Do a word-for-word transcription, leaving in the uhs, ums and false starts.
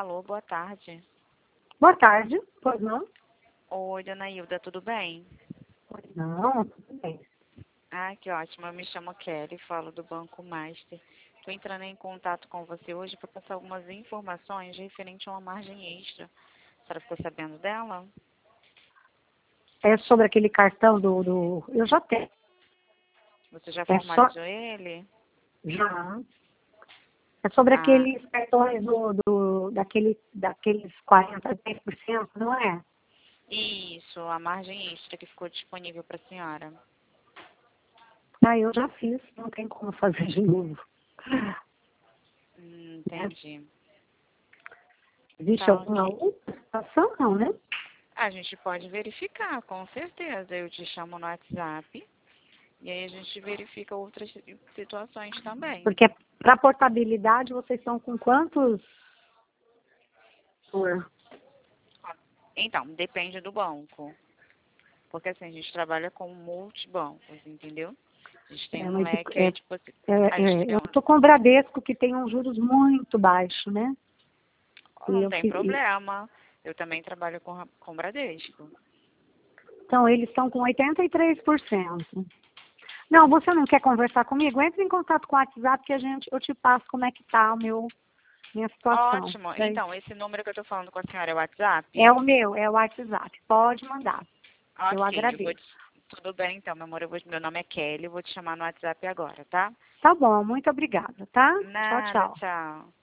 Alô, boa tarde. Boa tarde, pois não? Oi, dona Hilda, tudo bem? Pois não, tudo bem. Ah, que ótimo. Eu me chamo Kelly, falo do Banco Master. Estou entrando em contato com você hoje para passar algumas informações referente a uma margem extra. A senhora ficou sabendo dela? É sobre aquele cartão do... do... Eu já tenho. Você já É só... formalizou ele? Já. É sobre Ah, aqueles cartões do, do, daquele, daqueles quarenta por cento, não é? isso, a margem extra que ficou disponível para a senhora. Ah, eu já fiz, não tem como fazer de novo. Hum, Né? entendi. Existe Tá alguma ok. outra situação, não, né? A gente pode verificar, com certeza. Eu te chamo no WhatsApp e aí a gente verifica outras situações também. Porque para portabilidade vocês estão com quantos? Por... Então, depende do banco. Porque assim, a gente trabalha com multibancos, entendeu? A gente tem É, um mas, leque é, aí, tipo, assim, é, a gente é, tem eu um, estou com o Bradesco, que tem um juros muito baixo, né? E não eu, tem que- e- problema. Eu também trabalho com, com Bradesco. então, eles estão com oitenta e três por cento. Não, você não quer conversar comigo? Entre em contato com o WhatsApp que a gente, eu te passo como é que tá o meu, minha situação. Ótimo. Daí- Então, esse número que eu tô falando com a senhora é o WhatsApp? É o meu, é o WhatsApp. Pode mandar. Eu Ok, eu vou agradeço. te... Tudo bem, então, meu amor. Eu vou... Meu nome é Kelly, eu vou te chamar no WhatsApp agora, tá? Tá bom, muito obrigada, tá? Tchau, Nada, tchau. tchau.